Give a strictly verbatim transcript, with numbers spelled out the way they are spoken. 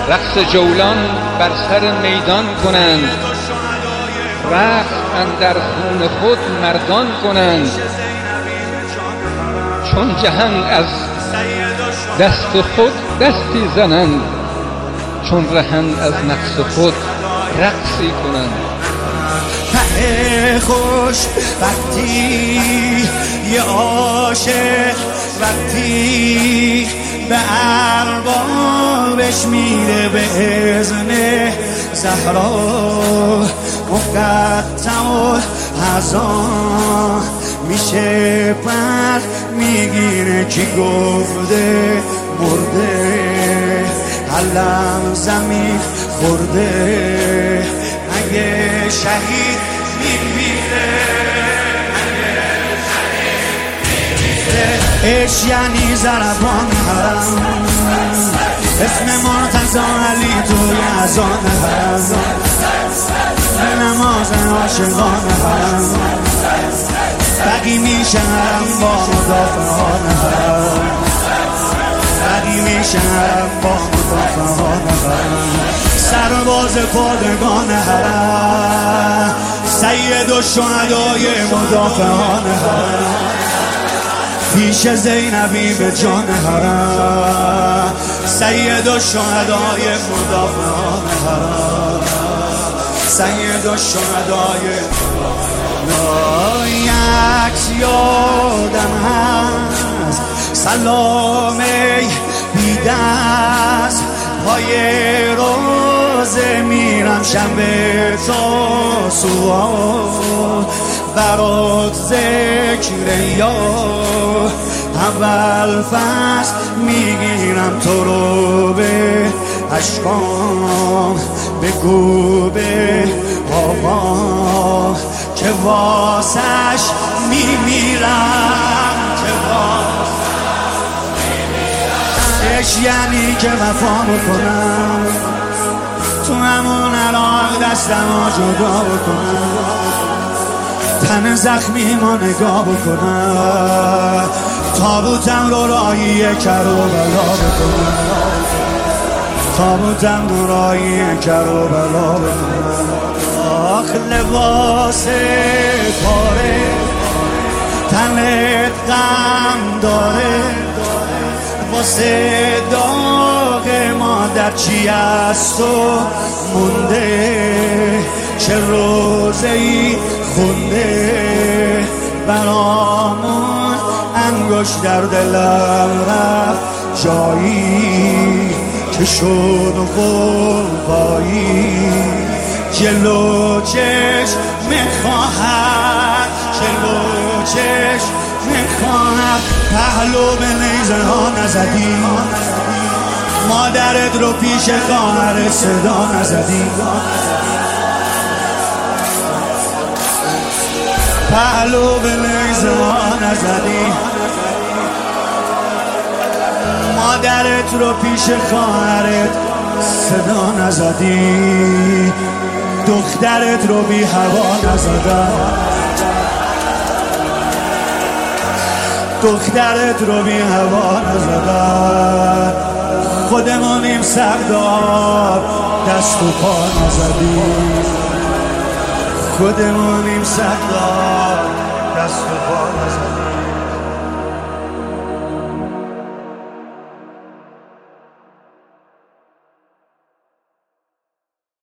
رقص جولان بر سر میدان کنند، رقص اندر خون خود مردان کنند. چون جهان از دست خود دستی زنند، چون رهند از نفس خود رقصی کنند. ته خوش وقتی یه عاشق وقتی به اربابش میره به اذن زهرا، مقدم الحزان میشه پر میگیره کی گفته مرده، علم زمین خورده اگه شهید میمیره، عشق یعنی ضربان حرم، اسم مرتضی علی توی اذان حرم، به نماز عاشقان حرم بقی میشم با مدافعان حرم، بقی میشم با مدافعان حرم، سرباز پادگان حرم، سید و شهدای مدافعان حرم، پیش زینبی به جان حرم، سید و شهدای مدافعان حرم، سید و شهدای یک یادم هست سلامه بیدست پای روزه میرم شنبه تا سوال برات ذکر یا اول فصل میگیرم تو رو به عشقام بگو به آقا که واسش میمیرم، که واسش میمیرم. عشق یعنی که وفا بکنم تو همون علاق دستم جدا بکنم، تن زخمی ما نگاه بکنم، تابوتم رو راهی کر و بلا بکنم، تابوتم رو راهی کر و بلا بکنم. آخ لباس پاره تنت غم داره، واسه داغ مادر چی از تو مونده، چه روزی خونده برامون انگشت در دلم رفت جایی که شد قربایی، جلو چشم میخواهد، جلو چشم میخواهد، پهلو به نیزه ها نزدی، مادرت رو پیش خواهر صدا نزدی، پهلو به نیزه ها نزدی، مادرت رو پیش خواهرت صدا نزدی، دخترت رو بی هوا نزدن، دخترت رو بی هوا نزدن، خودمونیم سردار دست و پا نزدی، خودمونیم سردار دست و پا نزدی.